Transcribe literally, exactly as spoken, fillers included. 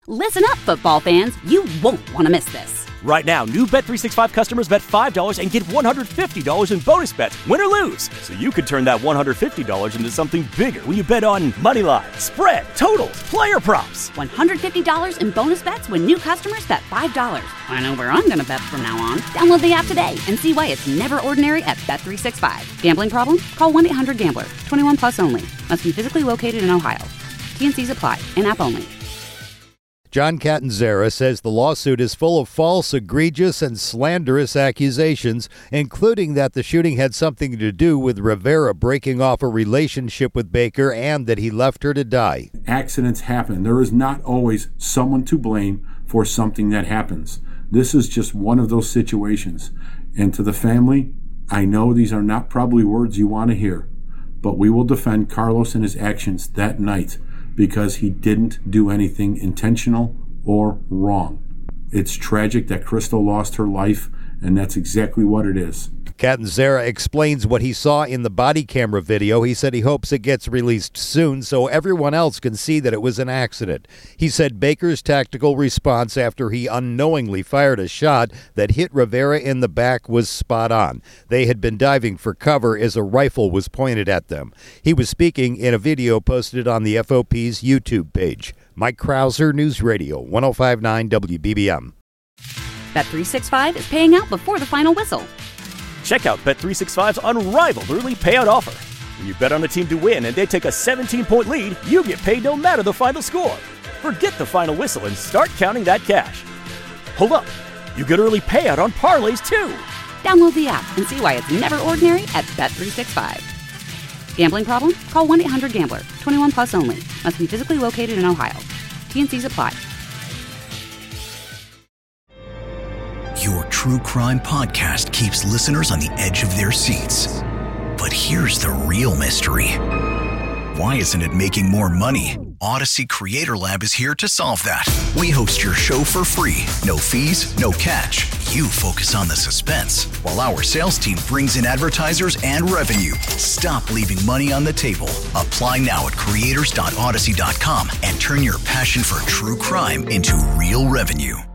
Listen up, football fans. You won't want to miss this. Right now, new Bet three sixty-five customers bet five dollars and get one hundred fifty dollars in bonus bets, win or lose. So you could turn that one hundred fifty dollars into something bigger when you bet on money line, spread, totals, player props. one hundred fifty dollars in bonus bets when new customers bet five dollars. I know where I'm going to bet from now on. Download the app today and see why it's never ordinary at Bet three sixty-five. Gambling problem? Call one eight hundred gambler. twenty-one plus only. Must be physically located in Ohio. T N Cs apply. In-app only. John Catanzara says the lawsuit is full of false, egregious, and slanderous accusations, including that the shooting had something to do with Rivera breaking off a relationship with Baker and that he left her to die. Accidents happen. There is not always someone to blame for something that happens. This is just one of those situations. And to the family, I know these are not probably words you want to hear, but we will defend Carlos and his actions that night, because he didn't do anything intentional or wrong. It's tragic that Crystal lost her life, and that's exactly what it is. Catanzara explains what he saw in the body camera video. He said he hopes it gets released soon so everyone else can see that it was an accident. He said Baker's tactical response after he unknowingly fired a shot that hit Rivera in the back was spot on. They had been diving for cover as a rifle was pointed at them. He was speaking in a video posted on the F O P's YouTube page. Mike Krauser, News Radio, one oh five point nine W B B M. Bet three sixty-five is paying out before the final whistle. Check out Bet three sixty-five's unrivaled early payout offer. When you bet on a team to win and they take a seventeen-point lead, you get paid no matter the final score. Forget the final whistle and start counting that cash. Hold up, you get early payout on parlays too. Download the app and see why it's never ordinary at Bet three sixty-five. Gambling problem? Call one eight hundred gambler. twenty-one plus only. Must be physically located in Ohio. T N Cs apply. Your true crime podcast keeps listeners on the edge of their seats. But here's the real mystery. Why isn't it making more money? Odyssey Creator Lab is here to solve that. We host your show for free. No fees, no catch. You focus on the suspense, while our sales team brings in advertisers and revenue. Stop leaving money on the table. Apply now at creators dot odyssey dot com and turn your passion for true crime into real revenue.